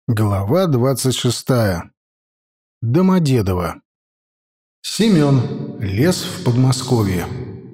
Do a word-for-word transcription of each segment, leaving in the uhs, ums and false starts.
Глава двадцать шестая. Домодедово. Семен. Лес в Подмосковье.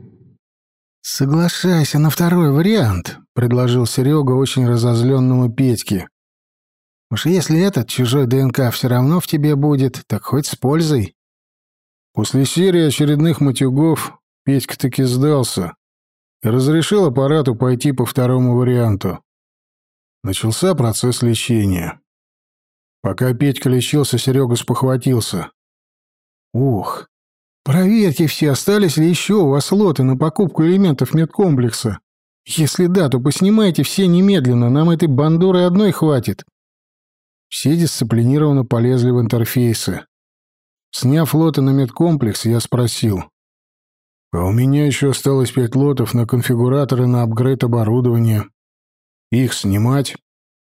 «Соглашайся на второй вариант», — предложил Серега очень разозленному Петьке. «Уж если этот чужой ДНК все равно в тебе будет, так хоть с пользой». После серии очередных матюгов Петька таки сдался и разрешил аппарату пойти по второму варианту. Начался процесс лечения. Пока Петька лечился, Серега спохватился. «Ух, проверьте все, остались ли еще у вас лоты на покупку элементов медкомплекса. Если да, то поснимайте все немедленно, нам этой бандуры одной хватит». Все дисциплинированно полезли в интерфейсы. Сняв лоты на медкомплекс, я спросил. «А у меня еще осталось пять лотов на конфигураторы на апгрейд оборудования. Их снимать?»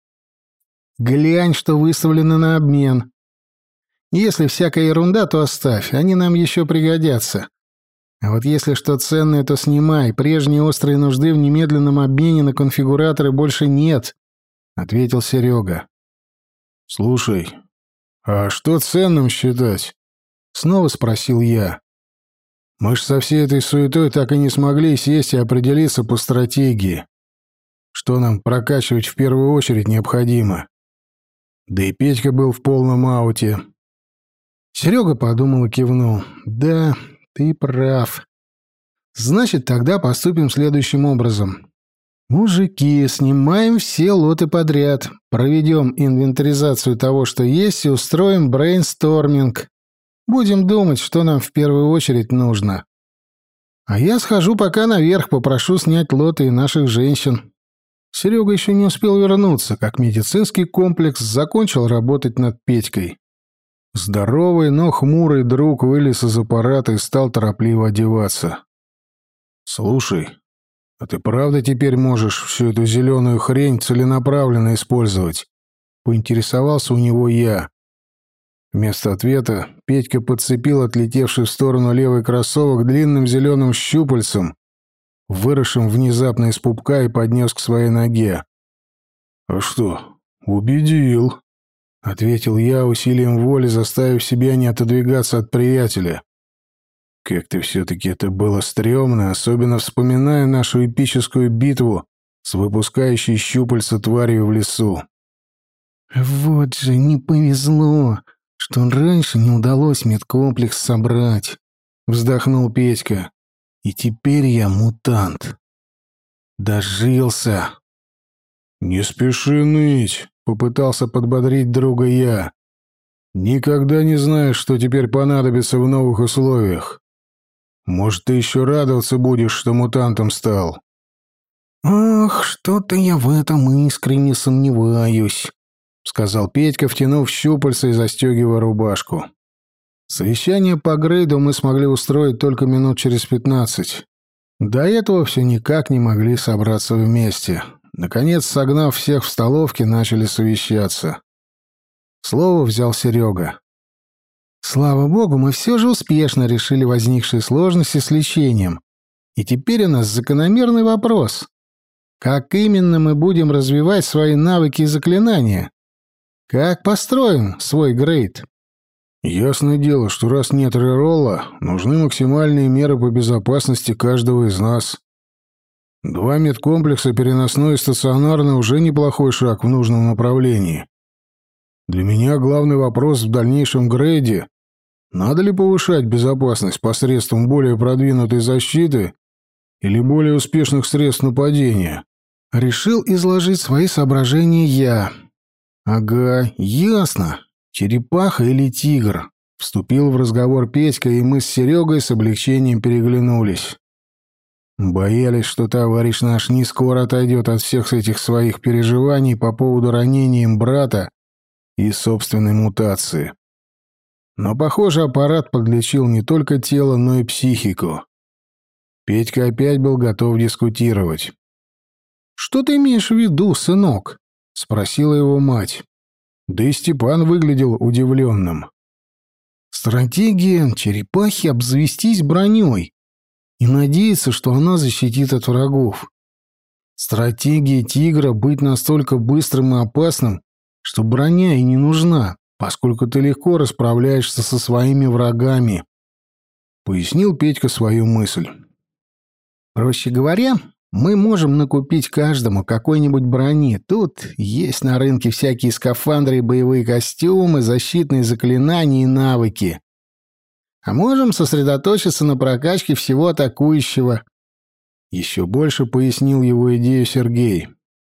«Глянь, что выставлено на обмен. Если всякая ерунда, то оставь, они нам еще пригодятся. А вот если что ценное, то снимай. Прежней острой нужды в немедленном обмене на конфигураторы больше нет», — ответил Серега. «Слушай, а что ценным считать?» — снова спросил я. «Мы ж со всей этой суетой так и не смогли сесть и определиться по стратегии. Что нам прокачивать в первую очередь необходимо?» Да и Петька был в полном ауте. Серега подумал и кивнул. «Да, ты прав. Значит, тогда поступим следующим образом. Мужики, снимаем все лоты подряд, проведем инвентаризацию того, что есть, и устроим брейнсторминг. Будем думать, что нам в первую очередь нужно. А я схожу пока наверх, попрошу снять лоты и наших женщин». Серега еще не успел вернуться, как медицинский комплекс закончил работать над Петькой. Здоровый, но хмурый друг вылез из аппарата и стал торопливо одеваться. «Слушай, а ты правда теперь можешь всю эту зеленую хрень целенаправленно использовать?» — поинтересовался у него я. Вместо ответа Петька подцепил отлетевший в сторону левый кроссовок длинным зеленым щупальцем, выросшим внезапно из пупка, и поднес к своей ноге. «А что, убедил?» — ответил я, усилием воли заставив себя не отодвигаться от приятеля. Как-то все-таки это было стрёмно, особенно вспоминая нашу эпическую битву с выпускающей щупальца тварью в лесу. «Вот же не повезло, что раньше не удалось медкомплекс собрать», — вздохнул Петька. «И теперь я мутант. Дожился». «Не спеши ныть», — попытался подбодрить друга я. «Никогда не знаешь, что теперь понадобится в новых условиях. Может, ты еще радоваться будешь, что мутантом стал». «Ох, что-то я в этом искренне сомневаюсь», — сказал Петька, втянув щупальца и застегивая рубашку. Совещание по грейду мы смогли устроить только минут через пятнадцать. До этого все никак не могли собраться вместе. Наконец, согнав всех в столовке, начали совещаться. Слово взял Серега. «Слава богу, мы все же успешно решили возникшие сложности с лечением. И теперь у нас закономерный вопрос. Как именно мы будем развивать свои навыки и заклинания? Как построим свой грейд?» «Ясное дело, что раз нет реролла, нужны максимальные меры по безопасности каждого из нас. Два медкомплекса, переносной и стационарный, уже неплохой шаг в нужном направлении. Для меня главный вопрос в дальнейшем грейде — надо ли повышать безопасность посредством более продвинутой защиты или более успешных средств нападения?» Решил изложить свои соображения я. «Ага, ясно. Черепаха или тигр?» — вступил в разговор Петька, и мы с Серегой с облегчением переглянулись. Боялись, что товарищ наш не скоро отойдет от всех этих своих переживаний по поводу ранения им брата и собственной мутации. Но, похоже, аппарат подлечил не только тело, но и психику. Петька опять был готов дискутировать. «Что ты имеешь в виду, сынок?» — спросила его мать. Да и Степан выглядел удивленным. «Стратегия черепахи — обзавестись броней и надеяться, что она защитит от врагов. Стратегия тигра — быть настолько быстрым и опасным, что броня и не нужна, поскольку ты легко расправляешься со своими врагами», — пояснил Петька свою мысль. «Проще говоря, мы можем накупить каждому какой-нибудь брони. Тут есть на рынке всякие скафандры и боевые костюмы, защитные заклинания и навыки. А можем сосредоточиться на прокачке всего атакующего». Еще больше пояснил его идею Сергей.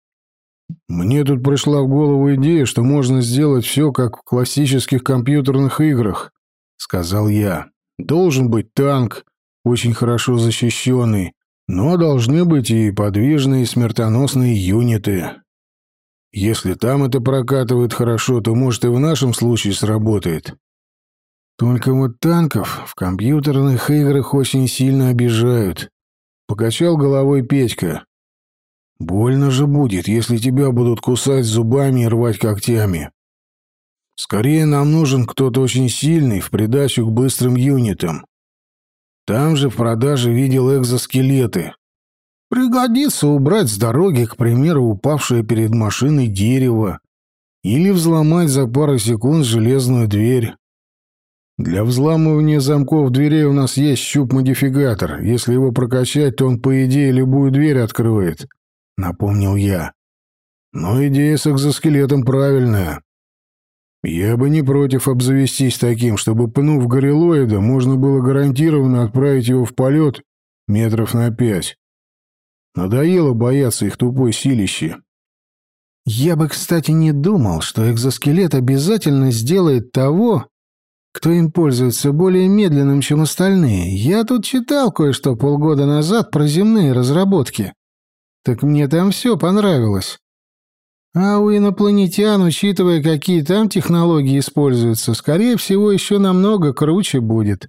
«Мне тут пришла в голову идея, что можно сделать все, как в классических компьютерных играх», — сказал я. «Должен быть танк, очень хорошо защищенный, но должны быть и подвижные смертоносные юниты. Если там это прокатывает хорошо, то, может, и в нашем случае сработает. Только вот танков в компьютерных играх очень сильно обижают», — покачал головой Петька. «Больно же будет, если тебя будут кусать зубами и рвать когтями. Скорее нам нужен кто-то очень сильный в придачу к быстрым юнитам. Там же в продаже видел экзоскелеты. Пригодится убрать с дороги, к примеру, упавшее перед машиной дерево или взломать за пару секунд железную дверь. Для взламывания замков дверей у нас есть щуп-модификатор. Если его прокачать, то он, по идее, любую дверь откроет», — напомнил я. «Но идея с экзоскелетом правильная. Я бы не против обзавестись таким, чтобы, пнув гориллоида, можно было гарантированно отправить его в полет метров на пять. Надоело бояться их тупой силищи». «Я бы, кстати, не думал, что экзоскелет обязательно сделает того, кто им пользуется, более медленным, чем остальные. Я тут читал кое-что полгода назад про земные разработки. Так мне там все понравилось. А у инопланетян, учитывая, какие там технологии используются, скорее всего, еще намного круче будет.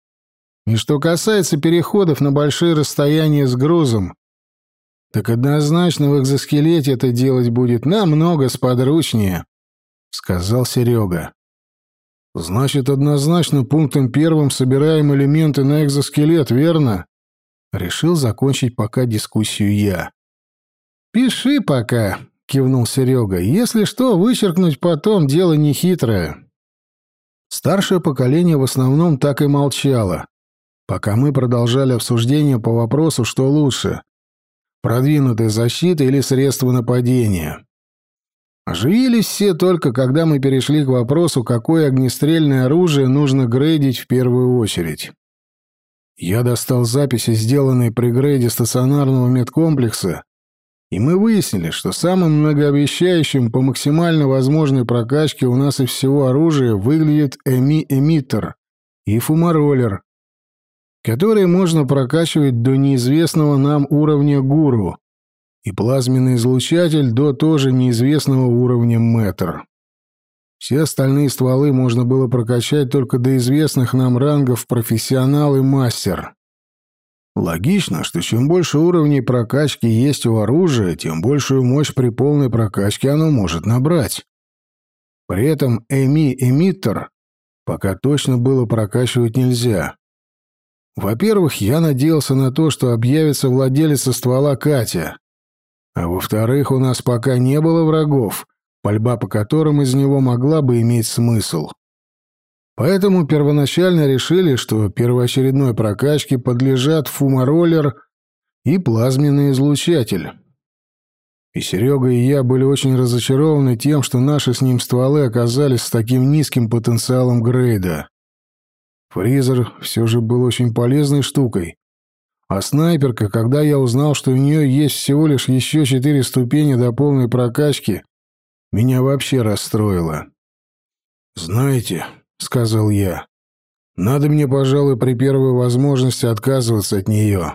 И что касается переходов на большие расстояния с грузом, так однозначно в экзоскелете это делать будет намного сподручнее», — сказал Серега. «Значит, однозначно пунктом первым собираем элементы на экзоскелет, верно?» Решил закончить пока дискуссию я. «Пиши пока», — кивнул Серега. «Если что, вычеркнуть потом, дело нехитрое». Старшее поколение в основном так и молчало, пока мы продолжали обсуждение по вопросу, что лучше — продвинутая защита или средства нападения. Оживились все только, когда мы перешли к вопросу, какое огнестрельное оружие нужно грейдить в первую очередь. Я достал записи, сделанные при грейде стационарного медкомплекса, и мы выяснили, что самым многообещающим по максимально возможной прокачке у нас из всего оружия выглядит эми-эмиттер и фумароллер, которые можно прокачивать до неизвестного нам уровня гуру, и плазменный излучатель до тоже неизвестного уровня мэтр. Все остальные стволы можно было прокачать только до известных нам рангов профессионал и мастер. Логично, что чем больше уровней прокачки есть у оружия, тем большую мощь при полной прокачке оно может набрать. При этом эми-эмиттер пока точно было прокачивать нельзя. Во-первых, я надеялся на то, что объявится владелица ствола Катя. А во-вторых, у нас пока не было врагов, пальба по которым из него могла бы иметь смысл. Поэтому первоначально решили, что первоочередной прокачке подлежат фумароллер и плазменный излучатель. И Серега, и я были очень разочарованы тем, что наши с ним стволы оказались с таким низким потенциалом грейда. Фризер все же был очень полезной штукой. А снайперка, когда я узнал, что у нее есть всего лишь еще четыре ступени до полной прокачки, меня вообще расстроило. «Знаете», — сказал я, — «надо мне, пожалуй, при первой возможности отказываться от нее.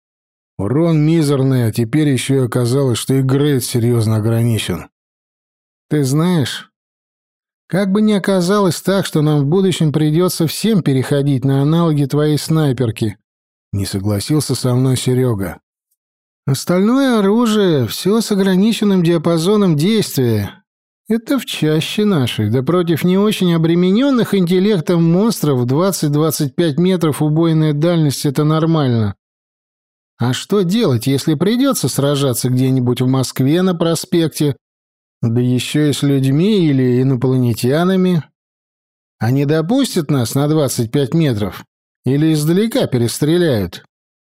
Урон мизерный, а теперь еще и оказалось, что и грейд серьезно ограничен». «Ты знаешь, как бы ни оказалось так, что нам в будущем придется всем переходить на аналоги твоей снайперки», — не согласился со мной Серега. «Остальное оружие, все с ограниченным диапазоном действия. Это в чаще нашей, да против не очень обремененных интеллектом монстров в двадцать-двадцать пять метров убойная дальность — это нормально. А что делать, если придется сражаться где-нибудь в Москве на проспекте Да еще и с людьми или инопланетянами. Они допустят нас на двадцать пять метров или издалека перестреляют?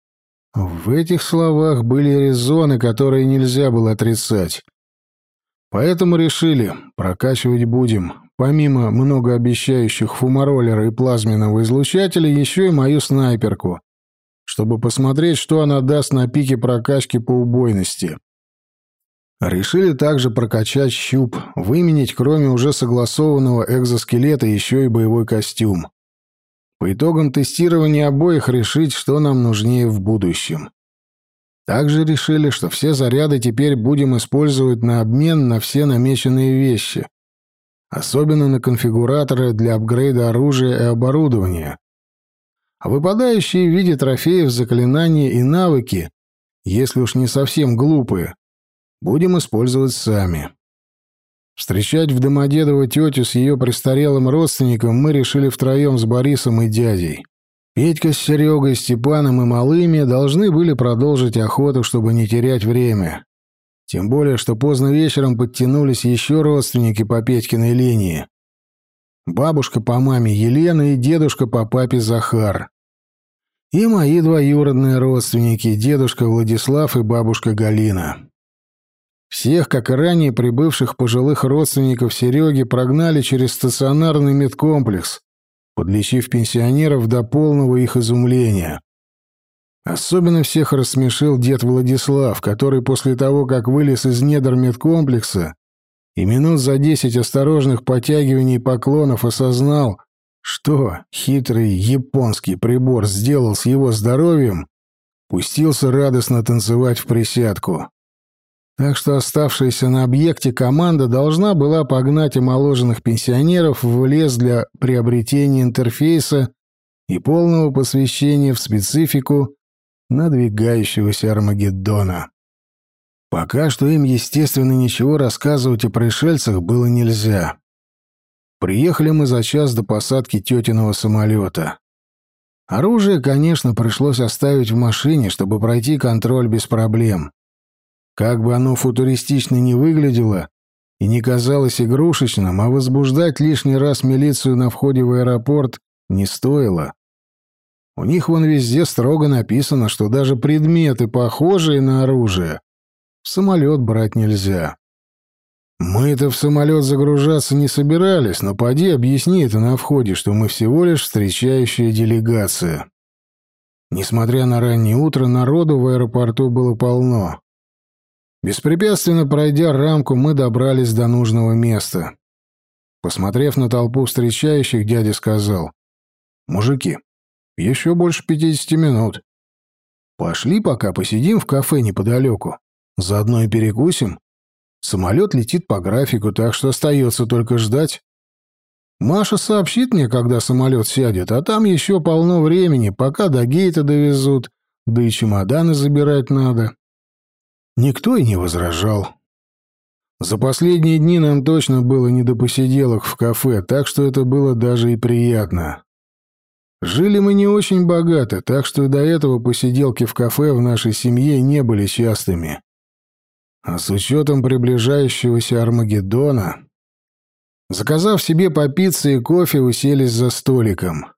В этих словах были резоны, которые нельзя было отрицать. Поэтому решили, прокачивать будем, помимо многообещающих фумароллера и плазменного излучателя, еще и мою снайперку, чтобы посмотреть, что она даст на пике прокачки по убойности. Решили также прокачать щуп, выменить кроме уже согласованного экзоскелета еще и боевой костюм. По итогам тестирования обоих решить, что нам нужнее в будущем. Также решили, что все заряды теперь будем использовать на обмен на все намеченные вещи, особенно на конфигураторы для апгрейда оружия и оборудования. А выпадающие в виде трофеев заклинания и навыки, если уж не совсем глупые, будем использовать сами. Встречать в Домодедово тетю с ее престарелым родственником мы решили втроем с Борисом и дядей. Петька с Серегой, Степаном и малыми должны были продолжить охоту, чтобы не терять время. Тем более, что поздно вечером подтянулись еще родственники по Петькиной линии. Бабушка по маме Елена и дедушка по папе Захар. И мои двоюродные родственники, дедушка Владислав и бабушка Галина. Всех, как и ранее прибывших пожилых родственников Сереги, прогнали через стационарный медкомплекс, подлечив пенсионеров до полного их изумления. Особенно всех рассмешил дед Владислав, который после того, как вылез из недр медкомплекса и минут за десять осторожных потягиваний и поклонов осознал, что хитрый японский прибор сделал с его здоровьем, пустился радостно танцевать в присядку. Так что оставшаяся на объекте команда должна была погнать омоложенных пенсионеров в лес для приобретения интерфейса и полного посвящения в специфику надвигающегося Армагеддона. Пока что им, естественно, ничего рассказывать о пришельцах было нельзя. Приехали мы за час до посадки тетиного самолета. Оружие, конечно, пришлось оставить в машине, чтобы пройти контроль без проблем. Как бы оно футуристично не выглядело и не казалось игрушечным, а возбуждать лишний раз милицию на входе в аэропорт не стоило. У них вон везде строго написано, что даже предметы, похожие на оружие, в самолет брать нельзя. Мы-то в самолет загружаться не собирались, но поди объясни это на входе, что мы всего лишь встречающая делегация. Несмотря на раннее утро, народу в аэропорту было полно. Беспрепятственно пройдя рамку, мы добрались до нужного места. Посмотрев на толпу встречающих, дядя сказал: «Мужики, еще больше пятидесяти минут. Пошли пока посидим в кафе неподалеку. Заодно и перекусим. Самолет летит по графику, так что остается только ждать. Маша сообщит мне, когда самолет сядет, а там еще полно времени, пока до гейта довезут, да и чемоданы забирать надо». Никто и не возражал. За последние дни нам точно было не до посиделок в кафе, так что это было даже и приятно. Жили мы не очень богато, так что и до этого посиделки в кафе в нашей семье не были частыми. А с учетом приближающегося Армагеддона, заказав себе по пицце и кофе, уселись за столиком.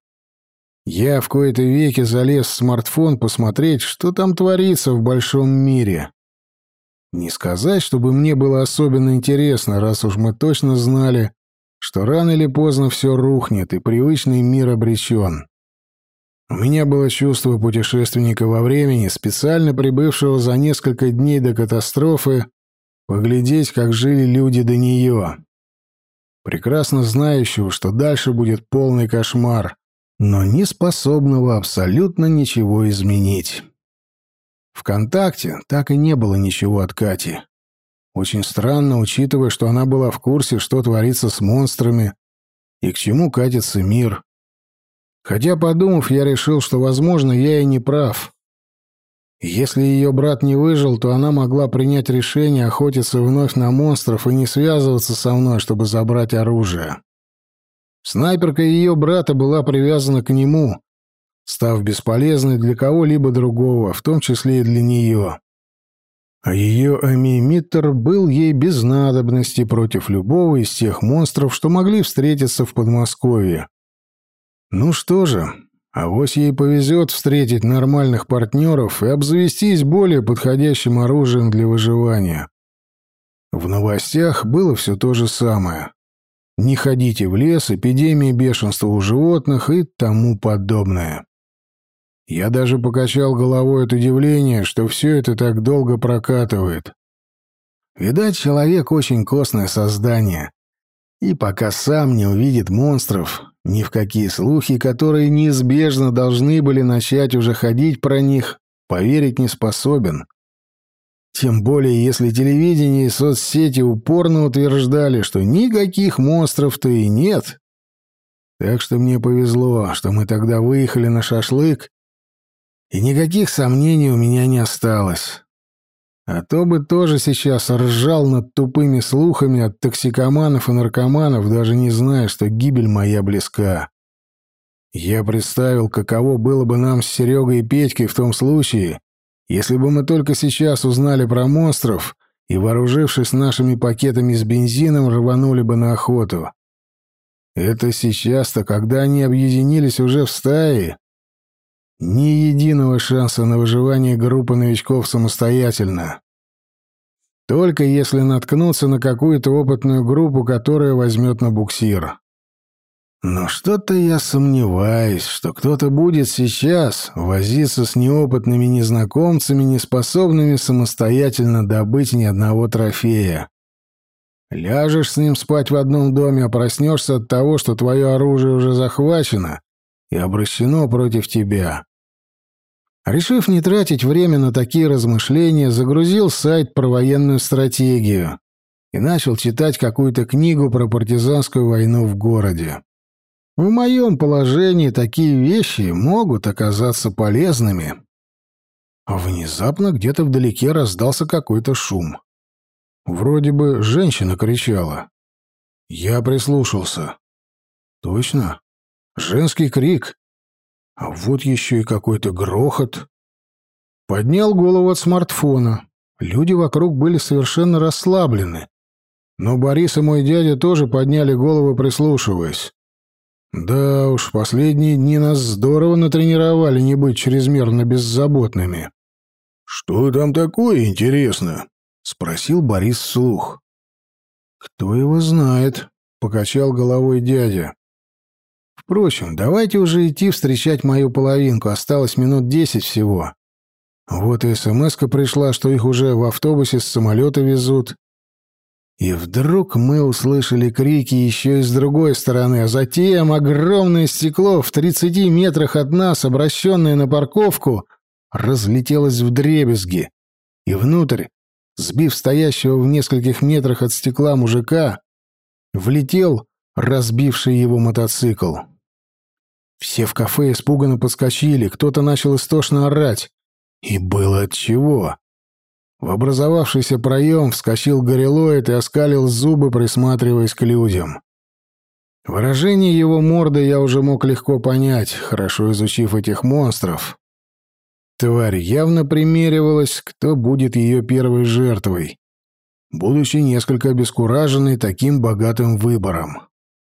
Я в кои-то веки залез в смартфон посмотреть, что там творится в большом мире. Не сказать, чтобы мне было особенно интересно, раз уж мы точно знали, что рано или поздно все рухнет, и привычный мир обречен. У меня было чувство путешественника во времени, специально прибывшего за несколько дней до катастрофы, поглядеть, как жили люди до нее. Прекрасно знающего, что дальше будет полный кошмар, но не способного абсолютно ничего изменить. ВКонтакте так и не было ничего от Кати. Очень странно, учитывая, что она была в курсе, что творится с монстрами и к чему катится мир. Хотя, подумав, я решил, что, возможно, я и не прав. Если ее брат не выжил, то она могла принять решение охотиться вновь на монстров и не связываться со мной, чтобы забрать оружие. Снайперка ее брата была привязана к нему, став бесполезной для кого-либо другого, в том числе и для нее. А ее амимиттер был ей без надобности против любого из тех монстров, что могли встретиться в Подмосковье. Ну что же, авось ей повезет встретить нормальных партнеров и обзавестись более подходящим оружием для выживания. В новостях было все то же самое. Не ходите в лес, эпидемия бешенства у животных и тому подобное. Я даже покачал головой от удивления, что все это так долго прокатывает. Видать, человек очень костное создание. И пока сам не увидит монстров, ни в какие слухи, которые неизбежно должны были начать уже ходить про них, поверить не способен. Тем более, если телевидение и соцсети упорно утверждали, что никаких монстров-то и нет. Так что мне повезло, что мы тогда выехали на шашлык, и никаких сомнений у меня не осталось. А то бы тоже сейчас ржал над тупыми слухами от токсикоманов и наркоманов, даже не зная, что гибель моя близка. Я представил, каково было бы нам с Серегой и Петькой в том случае, если бы мы только сейчас узнали про монстров и, вооружившись нашими пакетами с бензином, рванули бы на охоту. Это сейчас-то, когда они объединились уже в стае, ни единого шанса на выживание группы новичков самостоятельно. Только если наткнуться на какую-то опытную группу, которая возьмет на буксир. Но что-то я сомневаюсь, что кто-то будет сейчас возиться с неопытными незнакомцами, неспособными самостоятельно добыть ни одного трофея. Ляжешь с ним спать в одном доме, а проснешься от того, что твое оружие уже захвачено и обращено против тебя. Решив не тратить время на такие размышления, загрузил сайт про военную стратегию и начал читать какую-то книгу про партизанскую войну в городе. В моем положении такие вещи могут оказаться полезными. Внезапно где-то вдалеке раздался какой-то шум. Вроде бы женщина кричала. Я прислушался. Точно, женский крик. А вот еще и какой-то грохот. Поднял голову от смартфона. Люди вокруг были совершенно расслаблены. Но Борис и мой дядя тоже подняли головы, прислушиваясь. Да уж, последние дни нас здорово натренировали не быть чрезмерно беззаботными. «Что там такое, интересно?» — спросил Борис вслух. «Кто его знает?» — покачал головой дядя. «Впрочем, давайте уже идти встречать мою половинку, осталось минут десять всего. Вот и смс-ка пришла, что их уже в автобусе с самолета везут». И вдруг мы услышали крики еще и с другой стороны, а затем огромное стекло в тридцати метрах от нас, обращенное на парковку, разлетелось вдребезги, и внутрь, сбив стоящего в нескольких метрах от стекла мужика, влетел разбивший его мотоцикл. Все в кафе испуганно подскочили, кто-то начал истошно орать. И было отчего. В образовавшийся проем вскочил гориллоид и оскалил зубы, присматриваясь к людям. Выражение его морды я уже мог легко понять, хорошо изучив этих монстров. Тварь явно примеривалась, кто будет ее первой жертвой, будучи несколько обескураженной таким богатым выбором.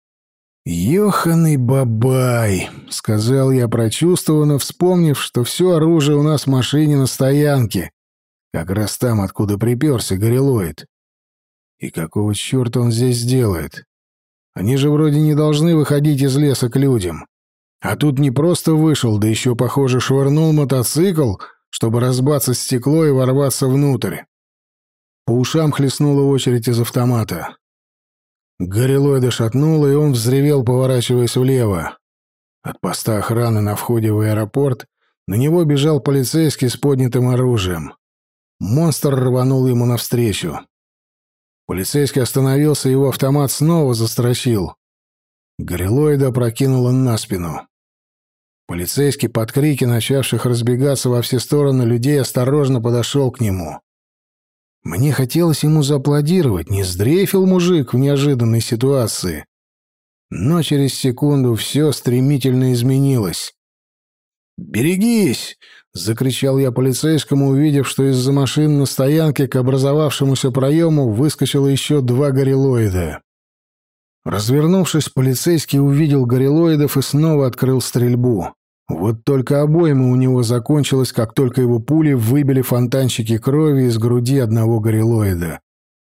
«Ёханый бабай», — сказал я прочувствованно, вспомнив, что все оружие у нас в машине на стоянке, как раз там, откуда приперся гориллоид. И какого черта он здесь делает? Они же вроде не должны выходить из леса к людям. А тут не просто вышел, да еще, похоже, швырнул мотоцикл, чтобы разбаться стекло и ворваться внутрь. По ушам хлестнула очередь из автомата. Гориллоида шатнуло, и он взревел, поворачиваясь влево. От поста охраны на входе в аэропорт на него бежал полицейский с поднятым оружием. Монстр рванул ему навстречу. Полицейский остановился, его автомат снова застрочил. Гориллоида опрокинуло на спину. Полицейский под крики начавших разбегаться во все стороны людей осторожно подошел к нему. Мне хотелось ему зааплодировать, не сдрейфил мужик в неожиданной ситуации. Но через секунду все стремительно изменилось. «Берегись!» — закричал я полицейскому, увидев, что из-за машин на стоянке к образовавшемуся проему выскочило еще два гориллоида. Развернувшись, полицейский увидел гориллоидов и снова открыл стрельбу. Вот только обойма у него закончилась, как только его пули выбили фонтанчики крови из груди одного гориллоида.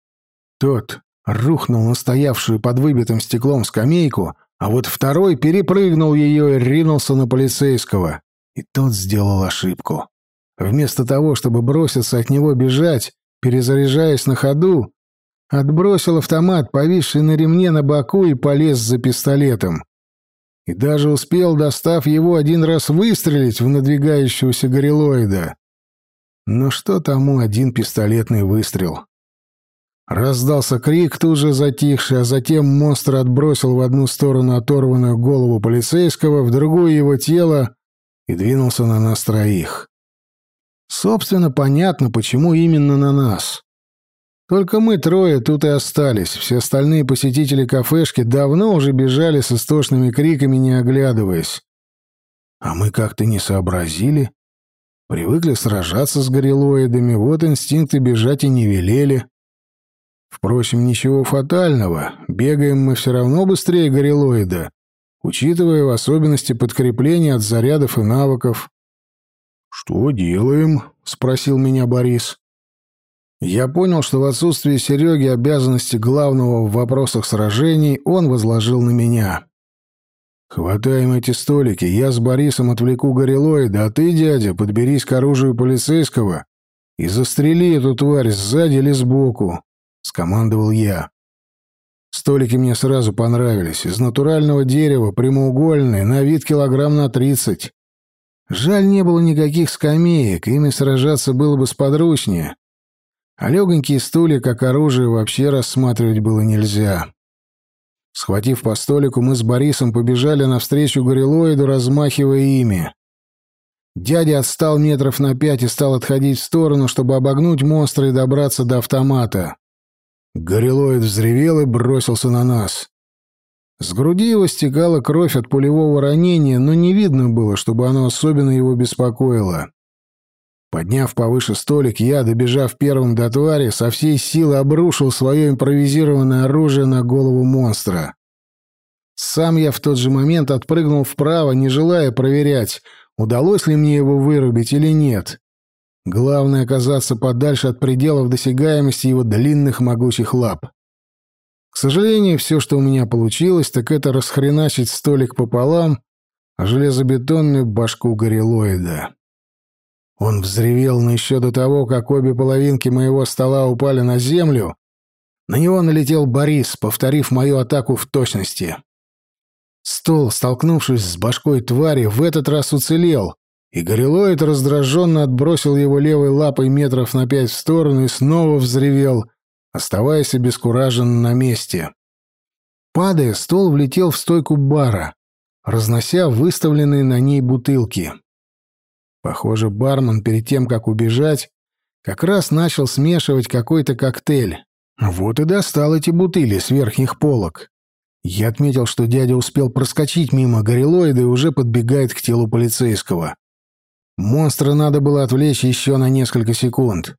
Тот рухнул на стоявшую под выбитым стеклом скамейку, а вот второй перепрыгнул ее и ринулся на полицейского. И тот сделал ошибку. Вместо того, чтобы броситься от него бежать, перезаряжаясь на ходу, отбросил автомат, повисший на ремне на боку, и полез за пистолетом. И даже успел, достав его, один раз выстрелить в надвигающегося гориллоида. Но что тому один пистолетный выстрел? Раздался крик, тут же затихший, а затем монстр отбросил в одну сторону оторванную голову полицейского, в другую его тело и двинулся на нас троих. Собственно, понятно, почему именно на нас. Только мы трое тут и остались, все остальные посетители кафешки давно уже бежали с истошными криками, не оглядываясь. А мы как-то не сообразили. Привыкли сражаться с гориллоидами, вот инстинкты бежать и не велели. Впрочем, ничего фатального, бегаем мы все равно быстрее гориллоида, учитывая в особенности подкрепление от зарядов и навыков. «Что делаем?» — спросил меня Борис. Я понял, что в отсутствие Сереги обязанности главного в вопросах сражений он возложил на меня. «Хватаем эти столики, я с Борисом отвлеку гориллоида, а ты, дядя, подберись к оружию полицейского и застрели эту тварь сзади или сбоку», — скомандовал я. Столики мне сразу понравились, из натурального дерева, прямоугольные, на вид килограмм на тридцать. Жаль, не было никаких скамеек, ими сражаться было бы сподручнее. А легонькие стулья как оружие вообще рассматривать было нельзя. Схватив по столику, мы с Борисом побежали навстречу гориллоиду, размахивая ими. Дядя отстал метров на пять и стал отходить в сторону, чтобы обогнуть монстра и добраться до автомата. Гориллоид взревел и бросился на нас. С груди его стекала кровь от пулевого ранения, но не видно было, чтобы оно особенно его беспокоило. Подняв повыше столик, я, добежав первым до твари, со всей силы обрушил свое импровизированное оружие на голову монстра. Сам я в тот же момент отпрыгнул вправо, не желая проверять, удалось ли мне его вырубить или нет. Главное — оказаться подальше от пределов досягаемости его длинных могучих лап. К сожалению, все, что у меня получилось, так это расхреначить столик пополам, а железобетонную башку гориллоида. Он взревел, но еще до того, как обе половинки моего стола упали на землю, на него налетел Борис, повторив мою атаку в точности. Стол, столкнувшись с башкой твари, в этот раз уцелел, и гориллоид раздраженно отбросил его левой лапой метров на пять в сторону и снова взревел, оставаясь обескураженным на месте. Падая, стол влетел в стойку бара, разнося выставленные на ней бутылки. Похоже, бармен перед тем, как убежать, как раз начал смешивать какой-то коктейль. Вот и достал эти бутыли с верхних полок. Я отметил, что дядя успел проскочить мимо гориллоида и уже подбегает к телу полицейского. Монстра надо было отвлечь еще на несколько секунд.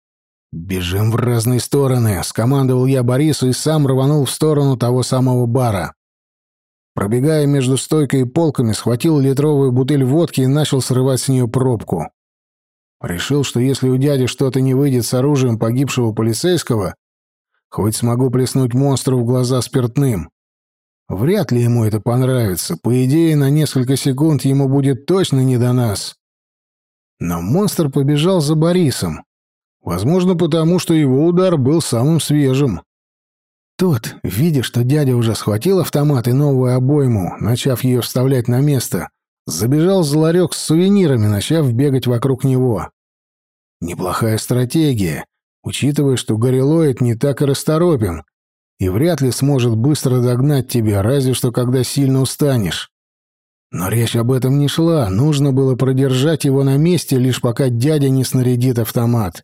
«Бежим в разные стороны», — скомандовал я Борису и сам рванул в сторону того самого бара. Пробегая между стойкой и полками, схватил литровую бутыль водки и начал срывать с нее пробку. Решил, что если у дяди что-то не выйдет с оружием погибшего полицейского, хоть смогу плеснуть монстру в глаза спиртным. Вряд ли ему это понравится. По идее, на несколько секунд ему будет точно не до нас. Но монстр побежал за Борисом. Возможно, потому что его удар был самым свежим. Тот, видя, что дядя уже схватил автомат и новую обойму, начав ее вставлять на место, забежал за ларек с сувенирами, начав бегать вокруг него. Неплохая стратегия, учитывая, что гориллоид не так и расторопен и вряд ли сможет быстро догнать тебя, разве что когда сильно устанешь. Но речь об этом не шла, нужно было продержать его на месте, лишь пока дядя не снарядит автомат.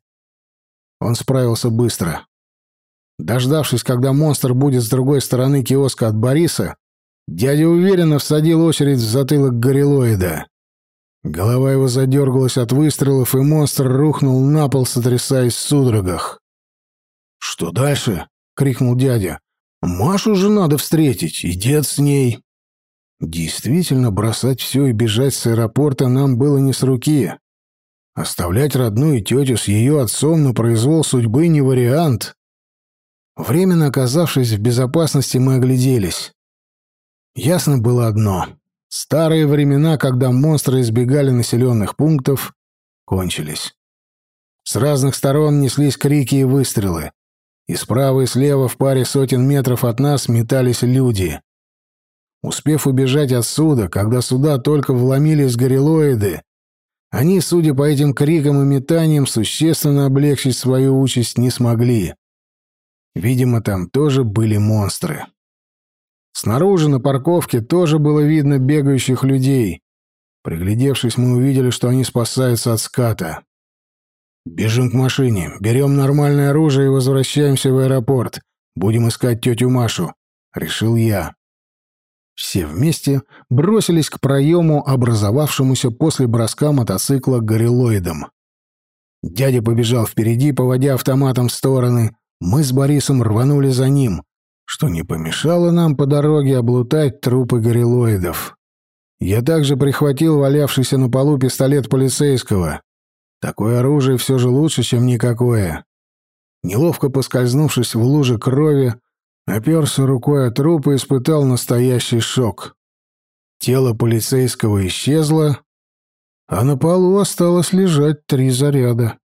Он справился быстро. Дождавшись, когда монстр будет с другой стороны киоска от Бориса, дядя уверенно всадил очередь в затылок гориллоида. Голова его задергалась от выстрелов, и монстр рухнул на пол, сотрясаясь в судорогах. «Что дальше?» — крикнул дядя. «Машу же надо встретить, и дед с ней». Действительно, бросать все и бежать с аэропорта нам было не с руки. Оставлять родную тетю с ее отцом на произвол судьбы не вариант. Временно оказавшись в безопасности, мы огляделись. Ясно было одно. Старые времена, когда монстры избегали населенных пунктов, кончились. С разных сторон неслись крики и выстрелы. И справа и слева в паре сотен метров от нас метались люди. Успев убежать отсюда, когда сюда только вломились гориллоиды, они, судя по этим крикам и метаниям, существенно облегчить свою участь не смогли. Видимо, там тоже были монстры. Снаружи на парковке тоже было видно бегающих людей. Приглядевшись, мы увидели, что они спасаются от ската. «Бежим к машине, берем нормальное оружие и возвращаемся в аэропорт. Будем искать тетю Машу», — решил я. Все вместе бросились к проему, образовавшемуся после броска мотоцикла к гориллоидам. Дядя побежал впереди, поводя автоматом в стороны. Мы с Борисом рванули за ним, что не помешало нам по дороге облутать трупы гориллоидов. Я также прихватил валявшийся на полу пистолет полицейского. Такое оружие все же лучше, чем никакое. Неловко поскользнувшись в луже крови, оперся рукой о труп и испытал настоящий шок. Тело полицейского исчезло, а на полу осталось лежать три заряда.